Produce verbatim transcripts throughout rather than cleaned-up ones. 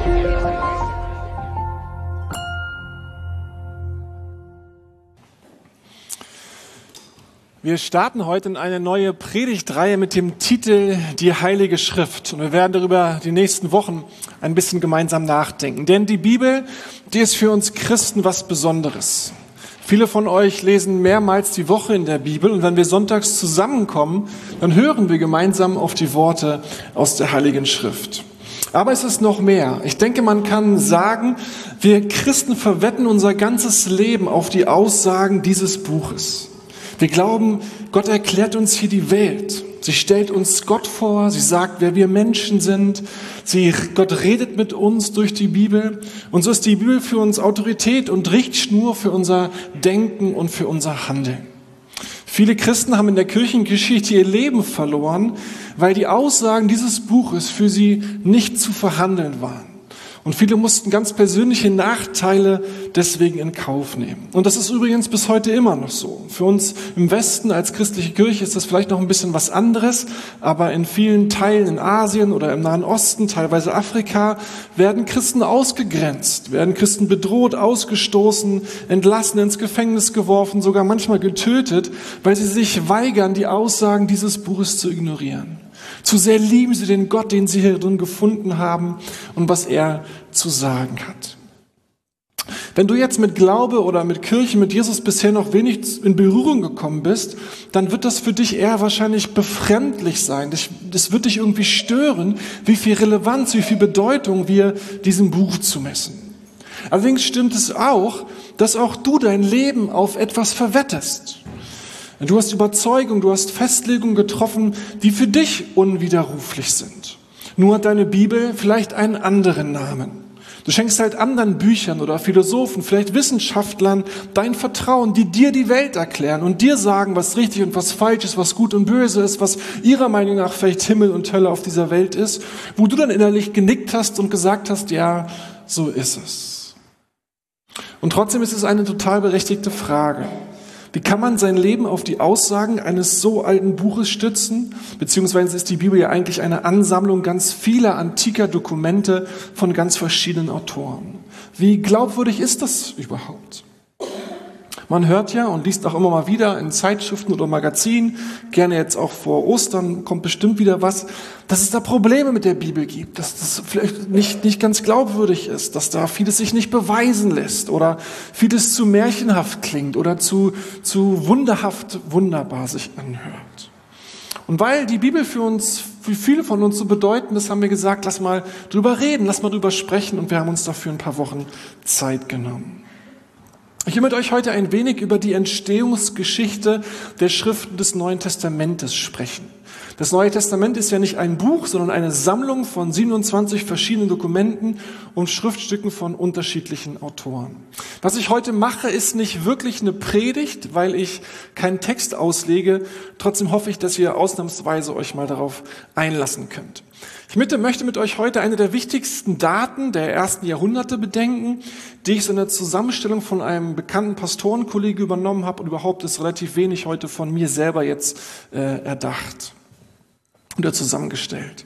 Wir starten heute in eine neue Predigtreihe mit dem Titel Die Heilige Schrift. Und wir werden darüber die nächsten Wochen ein bisschen gemeinsam nachdenken. Denn die Bibel, die ist für uns Christen was Besonderes. Viele von euch lesen mehrmals die Woche in der Bibel. Und wenn wir sonntags zusammenkommen, dann hören wir gemeinsam auf die Worte aus der Heiligen Schrift. Aber es ist noch mehr. Ich denke, man kann sagen, wir Christen verwetten unser ganzes Leben auf die Aussagen dieses Buches. Wir glauben, Gott erklärt uns hier die Welt. Sie stellt uns Gott vor, sie sagt, wer wir Menschen sind. Sie, Gott redet mit uns durch die Bibel. Und so ist die Bibel für uns Autorität und Richtschnur für unser Denken und für unser Handeln. Viele Christen haben in der Kirchengeschichte ihr Leben verloren, weil die Aussagen dieses Buches für sie nicht zu verhandeln waren. Und viele mussten ganz persönliche Nachteile deswegen in Kauf nehmen. Und das ist übrigens bis heute immer noch so. Für uns im Westen als christliche Kirche ist das vielleicht noch ein bisschen was anderes, aber in vielen Teilen in Asien oder im Nahen Osten, teilweise Afrika, werden Christen ausgegrenzt, werden Christen bedroht, ausgestoßen, entlassen, ins Gefängnis geworfen, sogar manchmal getötet, weil sie sich weigern, die Aussagen dieses Buches zu ignorieren. Zu sehr lieben sie den Gott, den sie hier drin gefunden haben und was er zu sagen hat. Wenn du jetzt mit Glaube oder mit Kirche, mit Jesus bisher noch wenig in Berührung gekommen bist, dann wird das für dich eher wahrscheinlich befremdlich sein. Das wird dich irgendwie stören, wie viel Relevanz, wie viel Bedeutung wir diesem Buch zumessen. Allerdings stimmt es auch, dass auch du dein Leben auf etwas verwettest. Du hast Überzeugung, du hast Festlegungen getroffen, die für dich unwiderruflich sind. Nur hat deine Bibel vielleicht einen anderen Namen. Du schenkst halt anderen Büchern oder Philosophen, vielleicht Wissenschaftlern dein Vertrauen, die dir die Welt erklären und dir sagen, was richtig und was falsch ist, was gut und böse ist, was ihrer Meinung nach vielleicht Himmel und Hölle auf dieser Welt ist, wo du dann innerlich genickt hast und gesagt hast, ja, so ist es. Und trotzdem ist es eine total berechtigte Frage. Wie kann man sein Leben auf die Aussagen eines so alten Buches stützen? Beziehungsweise ist die Bibel ja eigentlich eine Ansammlung ganz vieler antiker Dokumente von ganz verschiedenen Autoren. Wie glaubwürdig ist das überhaupt? Man hört ja und liest auch immer mal wieder in Zeitschriften oder Magazinen, gerne jetzt auch vor Ostern kommt bestimmt wieder was, dass es da Probleme mit der Bibel gibt, dass das vielleicht nicht, nicht ganz glaubwürdig ist, dass da vieles sich nicht beweisen lässt oder vieles zu märchenhaft klingt oder zu, zu wunderhaft wunderbar sich anhört. Und weil die Bibel für uns, für viele von uns so bedeutend ist, haben wir gesagt, lass mal drüber reden, lass mal drüber sprechen und wir haben uns dafür ein paar Wochen Zeit genommen. Ich will mit euch heute ein wenig über die Entstehungsgeschichte der Schriften des Neuen Testamentes sprechen. Das Neue Testament ist ja nicht ein Buch, sondern eine Sammlung von siebenundzwanzig verschiedenen Dokumenten und Schriftstücken von unterschiedlichen Autoren. Was ich heute mache, ist nicht wirklich eine Predigt, weil ich keinen Text auslege. Trotzdem hoffe ich, dass ihr ausnahmsweise euch mal darauf einlassen könnt. Ich möchte mit euch heute eine der wichtigsten Daten der ersten Jahrhunderte bedenken, die ich so in der Zusammenstellung von einem bekannten Pastorenkollegen übernommen habe und überhaupt ist relativ wenig heute von mir selber jetzt äh, erdacht oder zusammengestellt.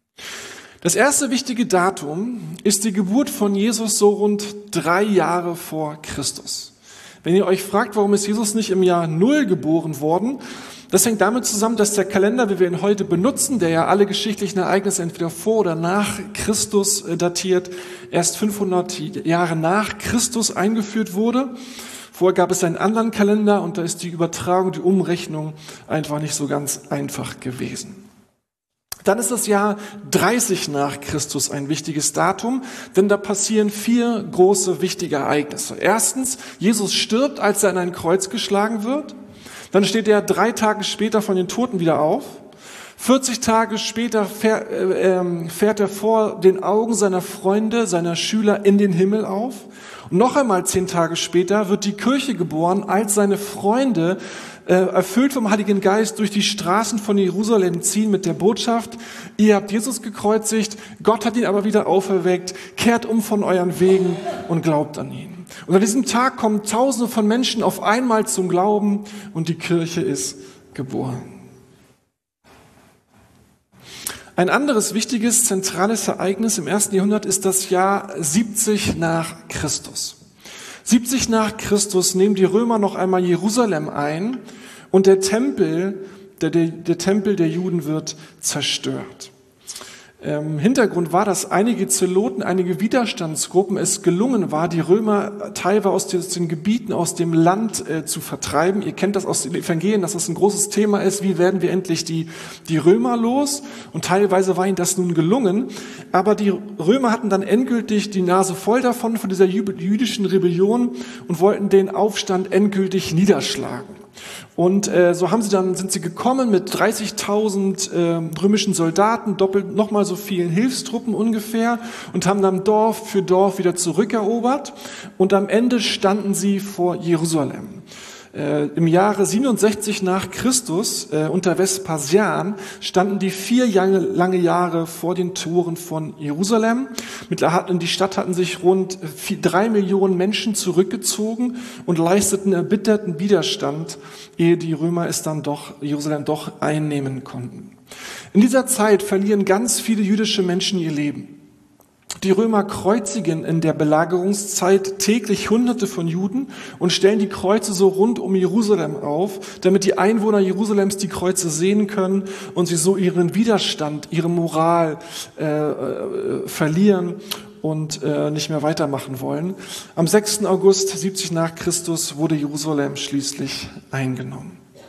Das erste wichtige Datum ist die Geburt von Jesus so rund drei Jahre vor Christus. Wenn ihr euch fragt, warum ist Jesus nicht im Jahr Null geboren worden, das hängt damit zusammen, dass der Kalender, wie wir ihn heute benutzen, der ja alle geschichtlichen Ereignisse entweder vor oder nach Christus datiert, erst fünfhundert Jahre nach Christus eingeführt wurde. Vorher gab es einen anderen Kalender und da ist die Übertragung, die Umrechnung einfach nicht so ganz einfach gewesen. Dann ist das Jahr dreißig nach Christus ein wichtiges Datum, denn da passieren vier große wichtige Ereignisse. Erstens, Jesus stirbt, als er an ein Kreuz geschlagen wird. Dann steht er drei Tage später von den Toten wieder auf. vierzig Tage später fährt, äh, fährt er vor den Augen seiner Freunde, seiner Schüler in den Himmel auf. Und noch einmal zehn Tage später wird die Kirche geboren, als seine Freunde, äh, erfüllt vom Heiligen Geist, durch die Straßen von Jerusalem ziehen mit der Botschaft: Ihr habt Jesus gekreuzigt, Gott hat ihn aber wieder auferweckt, kehrt um von euren Wegen und glaubt an ihn. Und an diesem Tag kommen Tausende von Menschen auf einmal zum Glauben und die Kirche ist geboren. Ein anderes wichtiges, zentrales Ereignis im ersten Jahrhundert ist das Jahr siebzig nach Christus. siebzig nach Christus nehmen die Römer noch einmal Jerusalem ein und der Tempel, der, der, der Tempel der Juden wird zerstört. Ähm, Hintergrund war, dass einige Zeloten, einige Widerstandsgruppen es gelungen war, die Römer teilweise aus den, aus den Gebieten, aus dem Land äh, zu vertreiben. Ihr kennt das aus den Evangelien, dass das ein großes Thema ist. Wie werden wir endlich die, die Römer los? Und teilweise war ihnen das nun gelungen. Aber die Römer hatten dann endgültig die Nase voll davon, von dieser jüdischen Rebellion und wollten den Aufstand endgültig niederschlagen. Und äh, so haben sie dann sind sie gekommen mit dreißigtausend äh, römischen Soldaten, doppelt nochmal so vielen Hilfstruppen ungefähr und haben dann Dorf für Dorf wieder zurückerobert. Und am Ende standen sie vor Jerusalem. Äh, Im Jahre siebenundsechzig nach Christus äh, unter Vespasian standen die vier lange, lange Jahre vor den Toren von Jerusalem. In die Stadt hatten sich rund vier, drei Millionen Menschen zurückgezogen und leisteten erbitterten Widerstand, ehe die Römer es dann doch, Jerusalem doch einnehmen konnten. In dieser Zeit verlieren ganz viele jüdische Menschen ihr Leben. Die Römer kreuzigen in der Belagerungszeit täglich Hunderte von Juden und stellen die Kreuze so rund um Jerusalem auf, damit die Einwohner Jerusalems die Kreuze sehen können und sie so ihren Widerstand, ihre Moral äh, äh, verlieren und äh, nicht mehr weitermachen wollen. Am sechsten August siebzig nach Christus wurde Jerusalem schließlich eingenommen.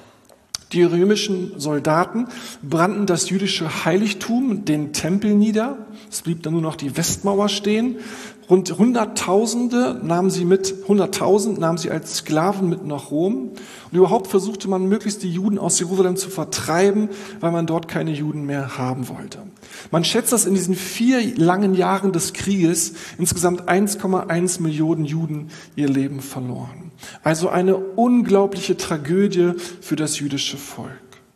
Die römischen Soldaten brannten das jüdische Heiligtum, den Tempel nieder. Es blieb dann nur noch die Westmauer stehen. Rund Hunderttausende nahmen sie mit, hunderttausend nahmen sie als Sklaven mit nach Rom. Und überhaupt versuchte man möglichst die Juden aus Jerusalem zu vertreiben, weil man dort keine Juden mehr haben wollte. Man schätzt, dass in diesen vier langen Jahren des Krieges insgesamt eins Komma eins Millionen Juden ihr Leben verloren. Also eine unglaubliche Tragödie für das jüdische Volk.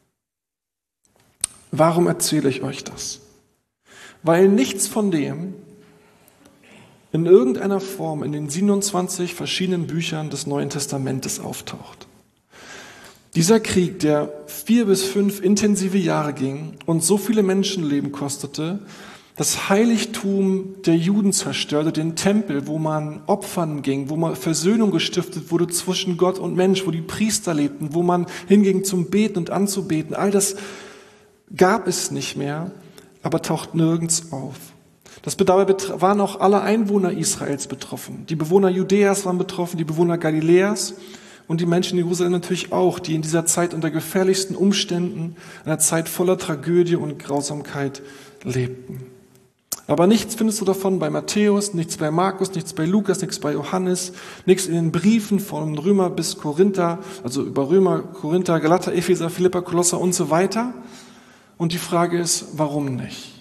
Warum erzähle ich euch das? Weil nichts von dem in irgendeiner Form in den siebenundzwanzig verschiedenen Büchern des Neuen Testamentes auftaucht. Dieser Krieg, der vier bis fünf intensive Jahre ging und so viele Menschenleben kostete, das Heiligtum der Juden zerstörte, den Tempel, wo man opfern ging, wo man Versöhnung gestiftet wurde zwischen Gott und Mensch, wo die Priester lebten, wo man hinging zum Beten und anzubeten. All das gab es nicht mehr, aber taucht nirgends auf. Das bedeutet, waren auch alle Einwohner Israels betroffen. Die Bewohner Judäas waren betroffen, die Bewohner Galiläas und die Menschen in Jerusalem natürlich auch, die in dieser Zeit unter gefährlichsten Umständen, einer Zeit voller Tragödie und Grausamkeit lebten. Aber nichts findest du davon bei Matthäus, nichts bei Markus, nichts bei Lukas, nichts bei Johannes, nichts in den Briefen von Römer bis Korinther, also über Römer, Korinther, Galater, Epheser, Philipper, Kolosser und so weiter. Und die Frage ist, warum nicht?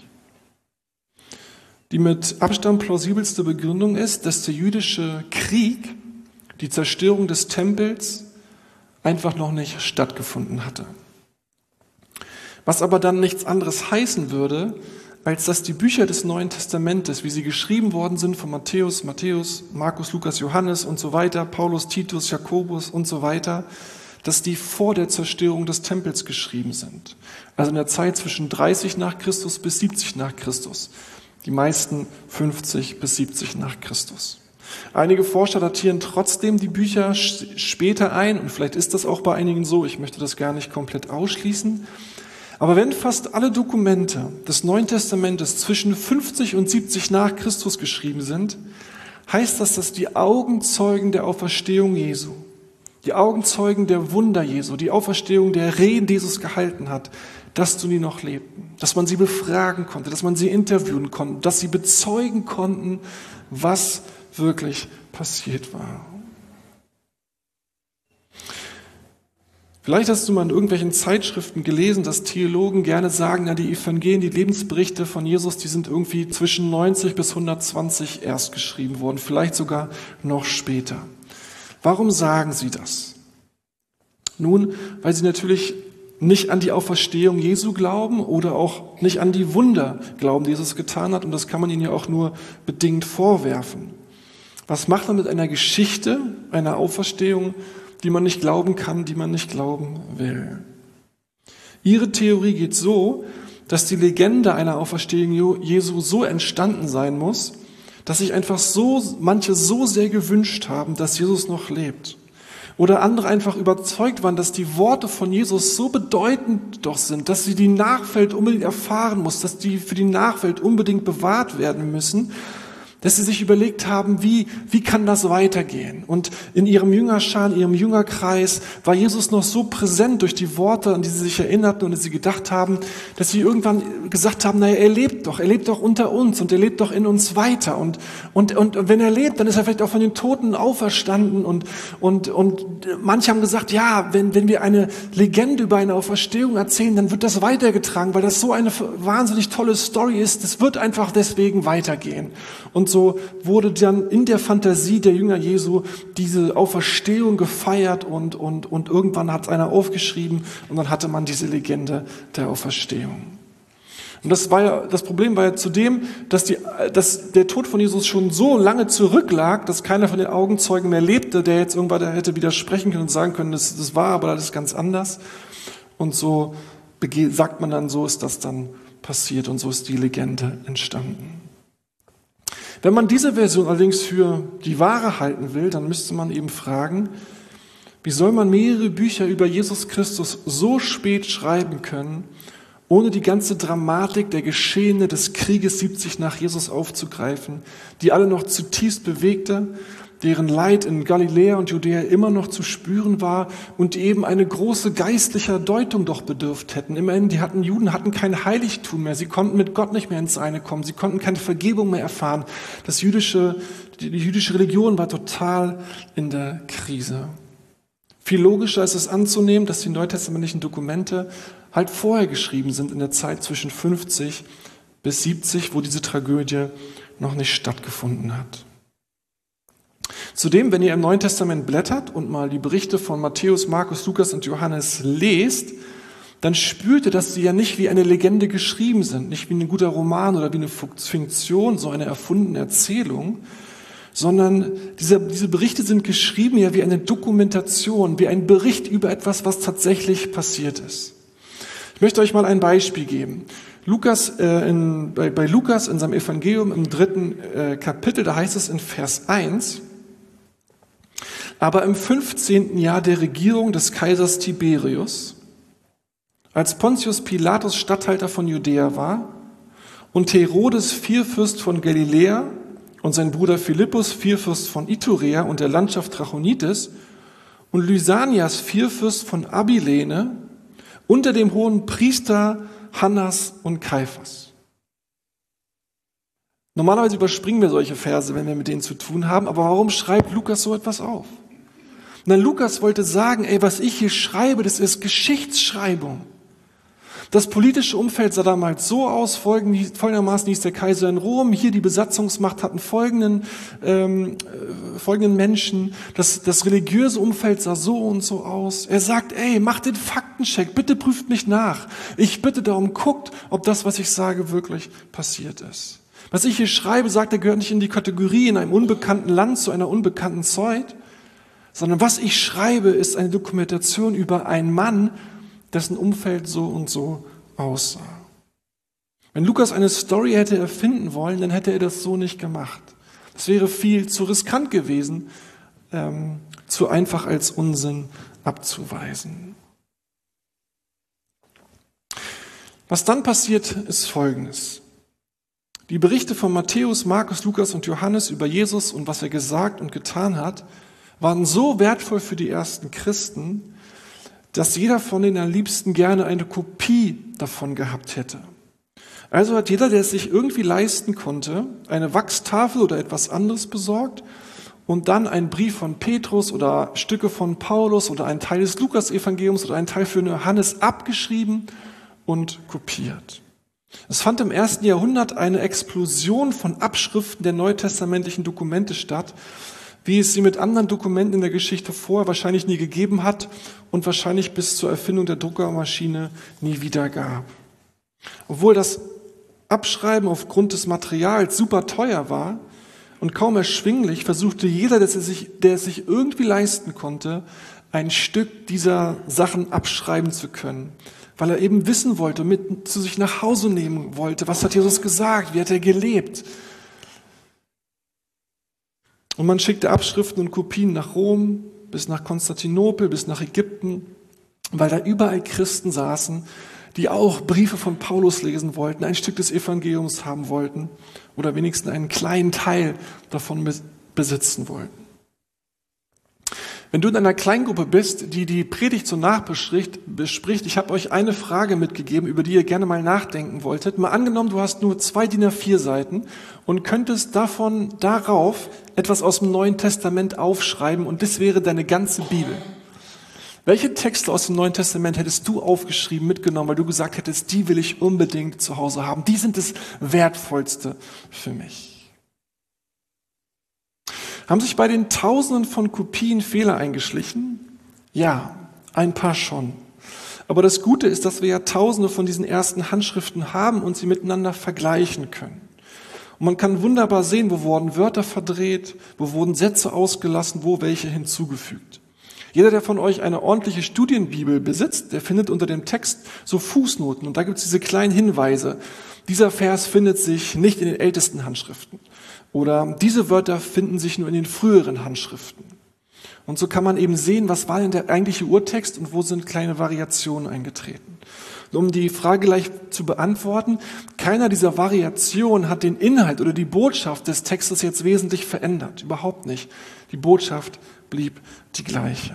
Die mit Abstand plausibelste Begründung ist, dass der jüdische Krieg, die Zerstörung des Tempels, einfach noch nicht stattgefunden hatte. Was aber dann nichts anderes heißen würde, als dass die Bücher des Neuen Testamentes, wie sie geschrieben worden sind von Matthäus, Matthäus, Markus, Lukas, Johannes und so weiter, Paulus, Titus, Jakobus und so weiter, dass die vor der Zerstörung des Tempels geschrieben sind. Also in der Zeit zwischen dreißig nach Christus bis siebzig nach Christus. Die meisten fünfzig bis siebzig nach Christus. Einige Forscher datieren trotzdem die Bücher später ein und vielleicht ist das auch bei einigen so, ich möchte das gar nicht komplett ausschließen. Aber wenn fast alle Dokumente des Neuen Testamentes zwischen fünfzig und siebzig nach Christus geschrieben sind, heißt das, dass die Augenzeugen der Auferstehung Jesu, die Augenzeugen der Wunder Jesu, die Auferstehung der Reden, die Jesus gehalten hat, dass du die noch lebten, dass man sie befragen konnte, dass man sie interviewen konnte, dass sie bezeugen konnten, was wirklich passiert war. Vielleicht hast du mal in irgendwelchen Zeitschriften gelesen, dass Theologen gerne sagen, na, die Evangelien, die Lebensberichte von Jesus, die sind irgendwie zwischen neunzig bis hundertzwanzig erst geschrieben worden, vielleicht sogar noch später. Warum sagen sie das? Nun, weil sie natürlich nicht an die Auferstehung Jesu glauben oder auch nicht an die Wunder glauben, die Jesus getan hat. Und das kann man ihnen ja auch nur bedingt vorwerfen. Was macht man mit einer Geschichte, einer Auferstehung, die man nicht glauben kann, die man nicht glauben will? Ihre Theorie geht so, dass die Legende einer Auferstehung Jesu so entstanden sein muss, dass sich einfach so manche so sehr gewünscht haben, dass Jesus noch lebt. Oder andere einfach überzeugt waren, dass die Worte von Jesus so bedeutend doch sind, dass sie die Nachwelt unbedingt erfahren muss, dass die für die Nachwelt unbedingt bewahrt werden müssen, dass sie sich überlegt haben, wie, wie kann das weitergehen? Und in ihrem Jüngerschar, in ihrem Jüngerkreis war Jesus noch so präsent durch die Worte, an die sie sich erinnerten und die sie gedacht haben, dass sie irgendwann gesagt haben, naja, er lebt doch, er lebt doch unter uns und er lebt doch in uns weiter. Und, und, und, und wenn er lebt, dann ist er vielleicht auch von den Toten auferstanden. Und, und, und manche haben gesagt, ja, wenn, wenn wir eine Legende über eine Auferstehung erzählen, dann wird das weitergetragen, weil das so eine wahnsinnig tolle Story ist. Das wird einfach deswegen weitergehen. Und so wurde dann in der Fantasie der Jünger Jesu diese Auferstehung gefeiert und, und, und irgendwann hat es einer aufgeschrieben und dann hatte man diese Legende der Auferstehung. Und das war ja, das Problem war ja zudem, dass die, dass der Tod von Jesus schon so lange zurücklag, dass keiner von den Augenzeugen mehr lebte, der jetzt irgendwann der hätte widersprechen können und sagen können, das, das war aber alles ganz anders. Und so sagt man dann, so ist das dann passiert und so ist die Legende entstanden. Wenn man diese Version allerdings für die wahre halten will, dann müsste man eben fragen, wie soll man mehrere Bücher über Jesus Christus so spät schreiben können, ohne die ganze Dramatik der Geschehene des Krieges siebzig nach Jesus aufzugreifen, die alle noch zutiefst bewegte, deren Leid in Galiläa und Judäa immer noch zu spüren war und die eben eine große geistliche Deutung doch bedürft hätten. Immerhin, die hatten, Juden hatten kein Heiligtum mehr, sie konnten mit Gott nicht mehr ins Reine kommen, sie konnten keine Vergebung mehr erfahren. Das jüdische, die, die jüdische Religion war total in der Krise. Viel logischer ist es anzunehmen, dass die neutestamentlichen Dokumente halt vorher geschrieben sind, in der Zeit zwischen fünfzig bis siebzig, wo diese Tragödie noch nicht stattgefunden hat. Zudem, wenn ihr im Neuen Testament blättert und mal die Berichte von Matthäus, Markus, Lukas und Johannes lest, dann spürt ihr, dass sie ja nicht wie eine Legende geschrieben sind, nicht wie ein guter Roman oder wie eine Fiktion, so eine erfundene Erzählung, sondern diese, diese Berichte sind geschrieben ja wie eine Dokumentation, wie ein Bericht über etwas, was tatsächlich passiert ist. Ich möchte euch mal ein Beispiel geben. Lukas, äh, in, bei, bei Lukas in seinem Evangelium im dritten äh, Kapitel, da heißt es in Vers eins, aber im fünfzehnten Jahr der Regierung des Kaisers Tiberius, als Pontius Pilatus Statthalter von Judäa war und Herodes Vierfürst von Galiläa und sein Bruder Philippus Vierfürst von Iturea und der Landschaft Trachonitis und Lysanias Vierfürst von Abilene unter dem hohen Priester Hannas und Kaiphas. Normalerweise überspringen wir solche Verse, wenn wir mit denen zu tun haben, aber warum schreibt Lukas so etwas auf? Na, Lukas wollte sagen, ey, was ich hier schreibe, das ist Geschichtsschreibung. Das politische Umfeld sah damals so aus, folgendermaßen hieß der Kaiser in Rom, hier die Besatzungsmacht hatten folgenden, ähm, folgenden Menschen, das, das religiöse Umfeld sah so und so aus. Er sagt, ey, macht den Faktencheck, bitte prüft mich nach. Ich bitte darum, guckt, ob das, was ich sage, wirklich passiert ist. Was ich hier schreibe, sagt er, gehört nicht in die Kategorie in einem unbekannten Land zu einer unbekannten Zeit, sondern was ich schreibe, ist eine Dokumentation über einen Mann, dessen Umfeld so und so aussah. Wenn Lukas eine Story hätte erfinden wollen, dann hätte er das so nicht gemacht. Das wäre viel zu riskant gewesen, ähm, zu einfach als Unsinn abzuweisen. Was dann passiert, ist Folgendes. Die Berichte von Matthäus, Markus, Lukas und Johannes über Jesus und was er gesagt und getan hat, waren so wertvoll für die ersten Christen, dass jeder von denen am liebsten gerne eine Kopie davon gehabt hätte. Also hat jeder, der es sich irgendwie leisten konnte, eine Wachstafel oder etwas anderes besorgt und dann einen Brief von Petrus oder Stücke von Paulus oder einen Teil des Lukas-Evangeliums oder einen Teil für Johannes abgeschrieben und kopiert. Es fand im ersten Jahrhundert eine Explosion von Abschriften der neutestamentlichen Dokumente statt, wie es sie mit anderen Dokumenten in der Geschichte vorher wahrscheinlich nie gegeben hat und wahrscheinlich bis zur Erfindung der Druckermaschine nie wieder gab. Obwohl das Abschreiben aufgrund des Materials super teuer war und kaum erschwinglich, versuchte jeder, der es sich, der es sich irgendwie leisten konnte, ein Stück dieser Sachen abschreiben zu können, weil er eben wissen wollte, mit zu sich nach Hause nehmen wollte, was hat Jesus gesagt, wie hat er gelebt. Und man schickte Abschriften und Kopien nach Rom, bis nach Konstantinopel, bis nach Ägypten, weil da überall Christen saßen, die auch Briefe von Paulus lesen wollten, ein Stück des Evangeliums haben wollten oder wenigstens einen kleinen Teil davon besitzen wollten. Wenn du in einer Kleingruppe bist, die die Predigt so nachbespricht, bespricht, ich habe euch eine Frage mitgegeben, über die ihr gerne mal nachdenken wolltet. Mal angenommen, du hast nur zwei D I N A vier Seiten und könntest davon darauf etwas aus dem Neuen Testament aufschreiben und das wäre deine ganze Bibel. Welche Texte aus dem Neuen Testament hättest du aufgeschrieben, mitgenommen, weil du gesagt hättest, die will ich unbedingt zu Hause haben. Die sind das Wertvollste für mich. Haben sich bei den Tausenden von Kopien Fehler eingeschlichen? Ja, ein paar schon. Aber das Gute ist, dass wir ja Tausende von diesen ersten Handschriften haben und sie miteinander vergleichen können. Und man kann wunderbar sehen, wo wurden Wörter verdreht, wo wurden Sätze ausgelassen, wo welche hinzugefügt. Jeder, der von euch eine ordentliche Studienbibel besitzt, der findet unter dem Text so Fußnoten und da gibt es diese kleinen Hinweise. Dieser Vers findet sich nicht in den ältesten Handschriften oder diese Wörter finden sich nur in den früheren Handschriften. Und so kann man eben sehen, was war denn der eigentliche Urtext und wo sind kleine Variationen eingetreten. Und um die Frage gleich zu beantworten, keiner dieser Variationen hat den Inhalt oder die Botschaft des Textes jetzt wesentlich verändert. Überhaupt nicht. Die Botschaft blieb die gleiche.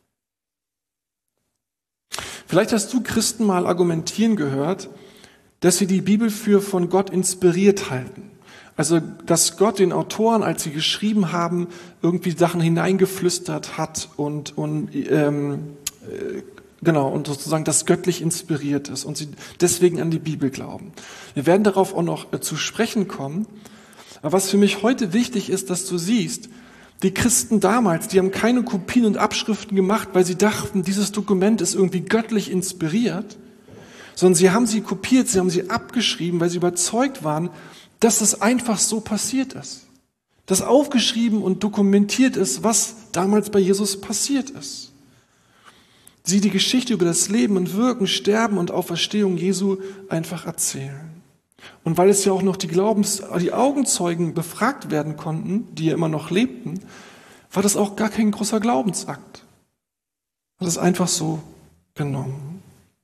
Vielleicht hast du Christen mal argumentieren gehört, dass sie die Bibel für von Gott inspiriert halten. Also, dass Gott den Autoren, als sie geschrieben haben, irgendwie Sachen hineingeflüstert hat und, und ähm, äh, genau, und sozusagen das göttlich inspiriert ist und sie deswegen an die Bibel glauben. Wir werden darauf auch noch äh, zu sprechen kommen. Aber was für mich heute wichtig ist, dass du siehst, die Christen damals, die haben keine Kopien und Abschriften gemacht, weil sie dachten, dieses Dokument ist irgendwie göttlich inspiriert, sondern sie haben sie kopiert, sie haben sie abgeschrieben, weil sie überzeugt waren, dass es einfach so passiert ist. Dass aufgeschrieben und dokumentiert ist, was damals bei Jesus passiert ist. Sie die Geschichte über das Leben und Wirken, Sterben und Auferstehung Jesu einfach erzählen. Und weil es ja auch noch die Glaubens, die Augenzeugen befragt werden konnten, die ja immer noch lebten, war das auch gar kein großer Glaubensakt. Das ist einfach so genommen.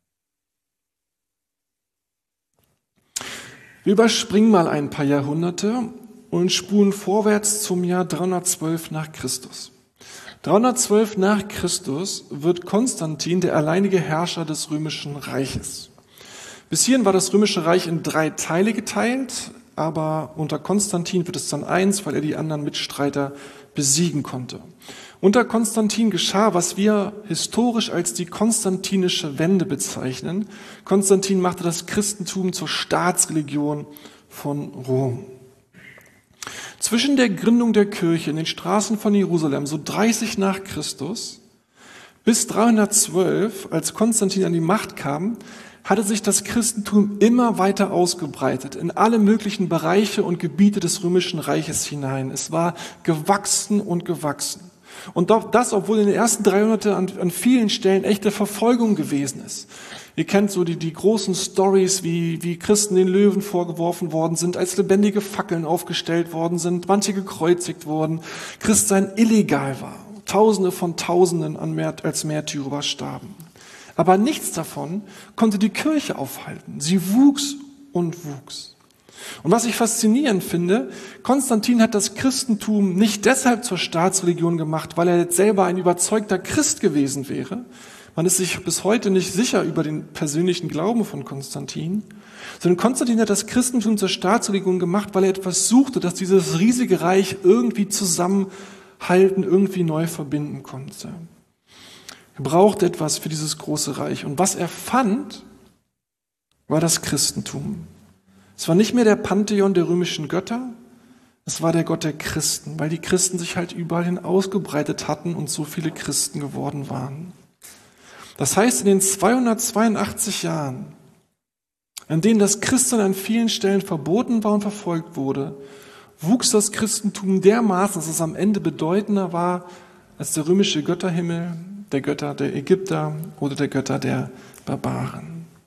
Wir überspringen mal ein paar Jahrhunderte und spulen vorwärts zum Jahr dreihundertzwölf nach Christus. dreihundertzwölf nach Christus wird Konstantin der alleinige Herrscher des Römischen Reiches. Bis hierhin war das Römische Reich in drei Teile geteilt, aber unter Konstantin wird es dann eins, weil er die anderen Mitstreiter besiegen konnte. Unter Konstantin geschah, was wir historisch als die konstantinische Wende bezeichnen. Konstantin machte das Christentum zur Staatsreligion von Rom. Zwischen der Gründung der Kirche in den Straßen von Jerusalem, so dreißig nach Christus, bis dreihundertzwölf, als Konstantin an die Macht kam, hatte sich das Christentum immer weiter ausgebreitet, in alle möglichen Bereiche und Gebiete des Römischen Reiches hinein. Es war gewachsen und gewachsen. Und das, obwohl in den ersten dreihunderten an, an vielen Stellen echte Verfolgung gewesen ist. Ihr kennt so die, die großen Stories, wie, wie Christen den Löwen vorgeworfen worden sind, als lebendige Fackeln aufgestellt worden sind, manche gekreuzigt wurden, Christsein illegal war. Tausende von Tausenden an Märt, als Märtyrer starben. Aber nichts davon konnte die Kirche aufhalten. Sie wuchs und wuchs. Und was ich faszinierend finde, Konstantin hat das Christentum nicht deshalb zur Staatsreligion gemacht, weil er jetzt selber ein überzeugter Christ gewesen wäre. Man ist sich bis heute nicht sicher über den persönlichen Glauben von Konstantin, sondern Konstantin hat das Christentum zur Staatsreligion gemacht, weil er etwas suchte, das dieses riesige Reich irgendwie zusammenhalten, irgendwie neu verbinden konnte. Er brauchte etwas für dieses große Reich. Und was er fand, war das Christentum. Es war nicht mehr der Pantheon der römischen Götter, es war der Gott der Christen, weil die Christen sich halt überall hin ausgebreitet hatten und so viele Christen geworden waren. Das heißt, in den zweihundertzweiundachtzig Jahren, in denen das Christsein an vielen Stellen verboten war und verfolgt wurde, wuchs das Christentum dermaßen, dass es am Ende bedeutender war als der römische Götterhimmel, der Götter der Ägypter oder der Götter der Barbaren.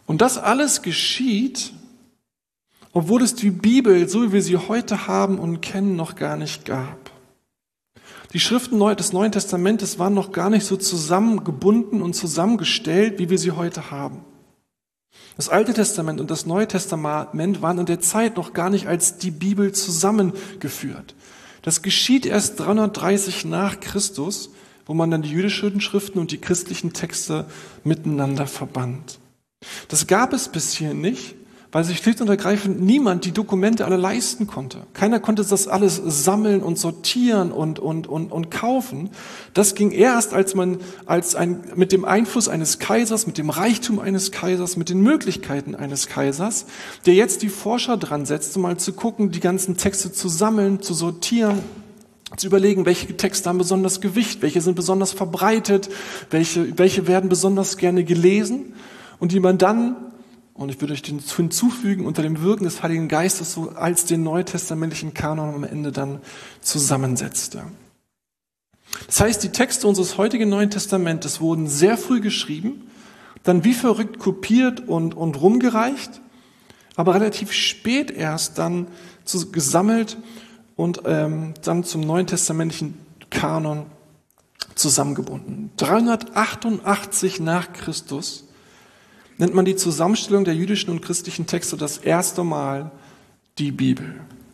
Und das alles geschieht, obwohl es die Bibel, so wie wir sie heute haben und kennen, noch gar nicht gab. Die Schriften des Neuen Testamentes waren noch gar nicht so zusammengebunden und zusammengestellt, wie wir sie heute haben. Das Alte Testament und das Neue Testament waren in der Zeit noch gar nicht als die Bibel zusammengeführt. Das geschieht erst dreihundertdreißig nach Christus, wo man dann die jüdischen Schriften und die christlichen Texte miteinander verband. Das gab es bis hierhin nicht, weil sich schlicht und ergreifend niemand die Dokumente alle leisten konnte. Keiner konnte das alles sammeln und sortieren und, und, und, und kaufen. Das ging erst, als man als ein, mit dem Einfluss eines Kaisers, mit dem Reichtum eines Kaisers, mit den Möglichkeiten eines Kaisers, der jetzt die Forscher dran setzte, mal zu gucken, die ganzen Texte zu sammeln, zu sortieren, zu überlegen, welche Texte haben besonders Gewicht, welche sind besonders verbreitet, welche, welche werden besonders gerne gelesen und die man dann, und ich würde euch den hinzufügen, unter dem Wirken des Heiligen Geistes so als den neutestamentlichen Kanon am Ende dann zusammensetzte. Das heißt, die Texte unseres heutigen Neuen Testamentes wurden sehr früh geschrieben, dann wie verrückt kopiert und, und rumgereicht, aber relativ spät erst dann zu, gesammelt und ähm, dann zum Neuen Testamentlichen Kanon zusammengebunden. dreihundertachtundachtzig nach Christus nennt man die Zusammenstellung der jüdischen und christlichen Texte das erste Mal die Bibel.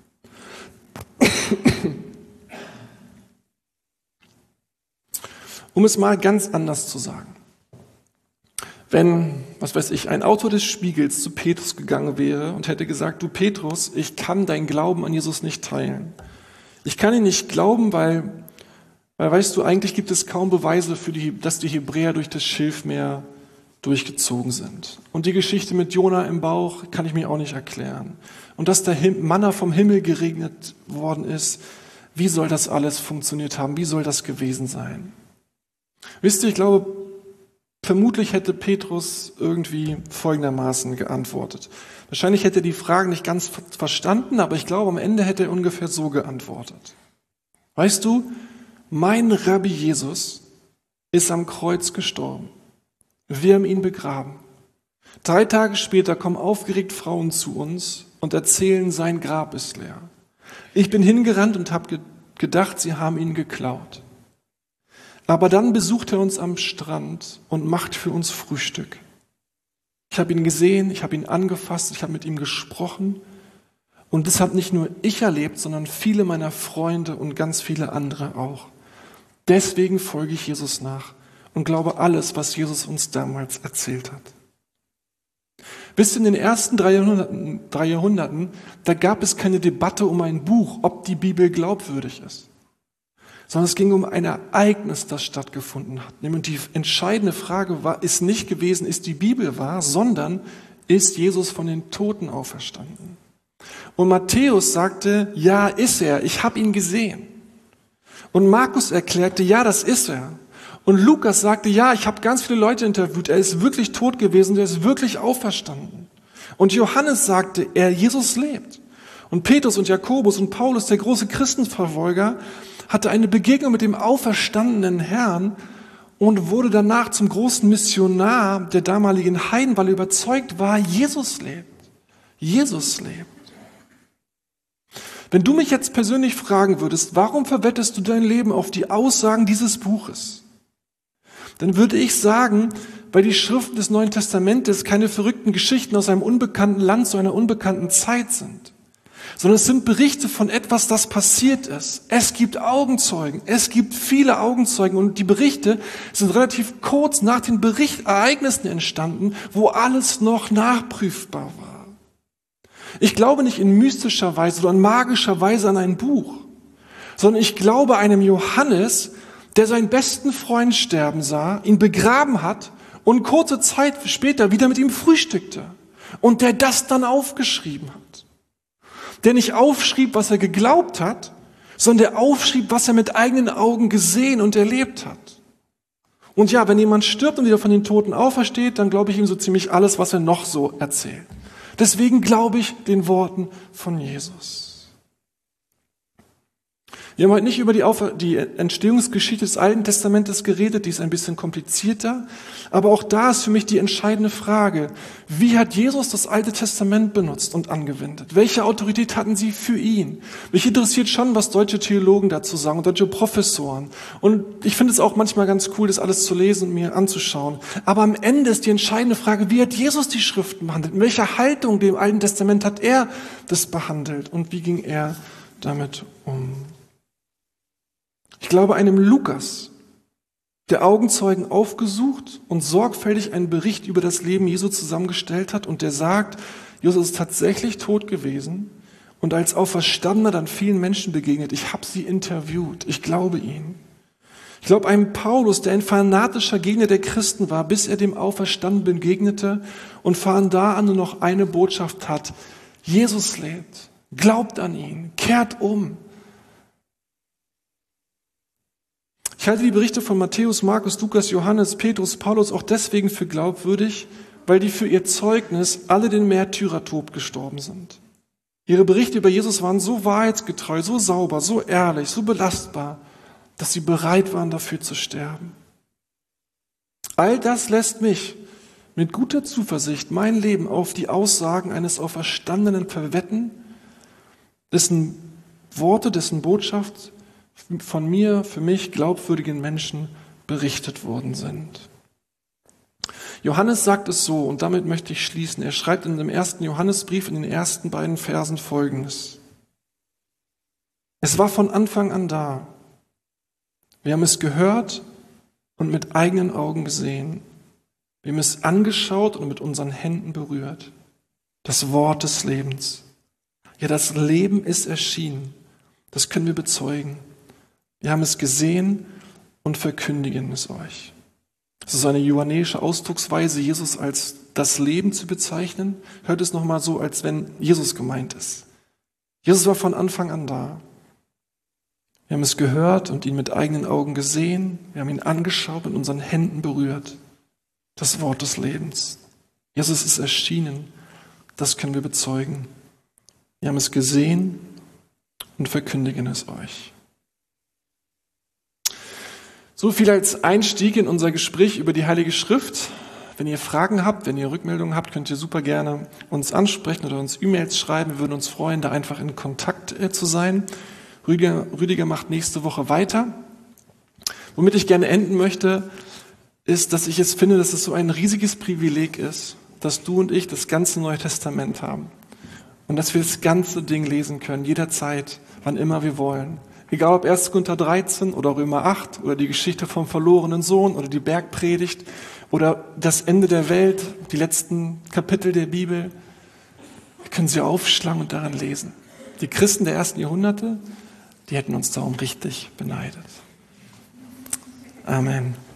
Um es mal ganz anders zu sagen. Wenn, was weiß ich, ein Autor des Spiegels zu Petrus gegangen wäre und hätte gesagt, du Petrus, ich kann deinen Glauben an Jesus nicht teilen. Ich kann ihn nicht glauben, weil, weil weißt du, eigentlich gibt es kaum Beweise für die, dass die Hebräer durch das Schilfmeer durchgezogen sind. Und die Geschichte mit Jona im Bauch kann ich mir auch nicht erklären. Und dass der Manna vom Himmel geregnet worden ist, wie soll das alles funktioniert haben? Wie soll das gewesen sein? Wisst ihr, ich glaube, vermutlich hätte Petrus irgendwie folgendermaßen geantwortet. Wahrscheinlich hätte er die Fragen nicht ganz verstanden, aber ich glaube, am Ende hätte er ungefähr so geantwortet. Weißt du, mein Rabbi Jesus ist am Kreuz gestorben. Wir haben ihn begraben. Drei Tage später kommen aufgeregt Frauen zu uns und erzählen, sein Grab ist leer. Ich bin hingerannt und habe gedacht, sie haben ihn geklaut. Aber dann besucht er uns am Strand und macht für uns Frühstück. Ich habe ihn gesehen, ich habe ihn angefasst, ich habe mit ihm gesprochen. Und das habe nicht nur ich erlebt, sondern viele meiner Freunde und ganz viele andere auch. Deswegen folge ich Jesus nach und glaube alles, was Jesus uns damals erzählt hat. Bis in den ersten drei Jahrhunderten, drei Jahrhunderten, da gab es keine Debatte um ein Buch, ob die Bibel glaubwürdig ist. Sondern es ging um ein Ereignis, das stattgefunden hat. Und die entscheidende Frage war, ist nicht gewesen, ist die Bibel wahr, sondern ist Jesus von den Toten auferstanden. Und Matthäus sagte, ja, ist er, ich habe ihn gesehen. Und Markus erklärte, ja, das ist er. Und Lukas sagte, ja, ich habe ganz viele Leute interviewt, er ist wirklich tot gewesen, er ist wirklich auferstanden. Und Johannes sagte, er, Jesus lebt. Und Petrus und Jakobus und Paulus, der große Christenverfolger, hatte eine Begegnung mit dem auferstandenen Herrn und wurde danach zum großen Missionar der damaligen Heiden, weil er überzeugt war, Jesus lebt. Jesus lebt. Wenn du mich jetzt persönlich fragen würdest, warum verwettest du dein Leben auf die Aussagen dieses Buches? Dann würde ich sagen, weil die Schriften des Neuen Testamentes keine verrückten Geschichten aus einem unbekannten Land zu einer unbekannten Zeit sind, sondern es sind Berichte von etwas, das passiert ist. Es gibt Augenzeugen, es gibt viele Augenzeugen und die Berichte sind relativ kurz nach den Bericht- Ereignissen entstanden, wo alles noch nachprüfbar war. Ich glaube nicht in mystischer Weise oder in magischer Weise an ein Buch, sondern ich glaube einem Johannes, der seinen besten Freund sterben sah, ihn begraben hat und kurze Zeit später wieder mit ihm frühstückte und der das dann aufgeschrieben hat. Der nicht aufschrieb, was er geglaubt hat, sondern der aufschrieb, was er mit eigenen Augen gesehen und erlebt hat. Und ja, wenn jemand stirbt und wieder von den Toten aufersteht, dann glaube ich ihm so ziemlich alles, was er noch so erzählt. Deswegen glaube ich den Worten von Jesus. Wir haben heute nicht über die, Auf- die Entstehungsgeschichte des Alten Testamentes geredet, die ist ein bisschen komplizierter. Aber auch da ist für mich die entscheidende Frage, wie hat Jesus das Alte Testament benutzt und angewendet? Welche Autorität hatten sie für ihn? Mich interessiert schon, was deutsche Theologen dazu sagen und deutsche Professoren. Und ich finde es auch manchmal ganz cool, das alles zu lesen und mir anzuschauen. Aber am Ende ist die entscheidende Frage, wie hat Jesus die Schriften behandelt? In welcher Haltung dem Alten Testament hat er das behandelt? Und wie ging er damit um? Ich glaube, einem Lukas, der Augenzeugen aufgesucht und sorgfältig einen Bericht über das Leben Jesu zusammengestellt hat und der sagt, Jesus ist tatsächlich tot gewesen und als Auferstandener dann vielen Menschen begegnet. Ich habe sie interviewt, ich glaube ihnen. Ich glaube, einem Paulus, der ein fanatischer Gegner der Christen war, bis er dem Auferstandenen begegnete und von da an nur noch eine Botschaft hat. Jesus lebt, glaubt an ihn, kehrt um. Ich halte die Berichte von Matthäus, Markus, Lukas, Johannes, Petrus, Paulus auch deswegen für glaubwürdig, weil die für ihr Zeugnis alle den Märtyrertod gestorben sind. Ihre Berichte über Jesus waren so wahrheitsgetreu, so sauber, so ehrlich, so belastbar, dass sie bereit waren, dafür zu sterben. All das lässt mich mit guter Zuversicht mein Leben auf die Aussagen eines Auferstandenen verwetten, dessen Worte, dessen Botschaft von mir, für mich glaubwürdigen Menschen berichtet worden sind. Johannes sagt es so, und damit möchte ich schließen. Er schreibt in dem ersten Johannesbrief in den ersten beiden Versen Folgendes. Es war von Anfang an da. Wir haben es gehört und mit eigenen Augen gesehen. Wir haben es angeschaut und mit unseren Händen berührt. Das Wort des Lebens. Ja, das Leben ist erschienen. Das können wir bezeugen. Wir haben es gesehen und verkündigen es euch. Das ist eine johannäische Ausdrucksweise, Jesus als das Leben zu bezeichnen. Hört es nochmal so, als wenn Jesus gemeint ist. Jesus war von Anfang an da. Wir haben es gehört und ihn mit eigenen Augen gesehen. Wir haben ihn angeschaut und mit unseren Händen berührt. Das Wort des Lebens. Jesus ist erschienen. Das können wir bezeugen. Wir haben es gesehen und verkündigen es euch. So viel als Einstieg in unser Gespräch über die Heilige Schrift. Wenn ihr Fragen habt, wenn ihr Rückmeldungen habt, könnt ihr super gerne uns ansprechen oder uns E-Mails schreiben. Wir würden uns freuen, da einfach in Kontakt äh, zu sein. Rüdiger, Rüdiger macht nächste Woche weiter. Womit ich gerne enden möchte, ist, dass ich jetzt finde, dass es so ein riesiges Privileg ist, dass du und ich das ganze Neue Testament haben. Und dass wir das ganze Ding lesen können, jederzeit, wann immer wir wollen. Egal ob erster Korinther dreizehn oder Römer acht oder die Geschichte vom verlorenen Sohn oder die Bergpredigt oder das Ende der Welt, die letzten Kapitel der Bibel. Wir können sie aufschlagen und daran lesen. Die Christen der ersten Jahrhunderte, die hätten uns darum richtig beneidet. Amen.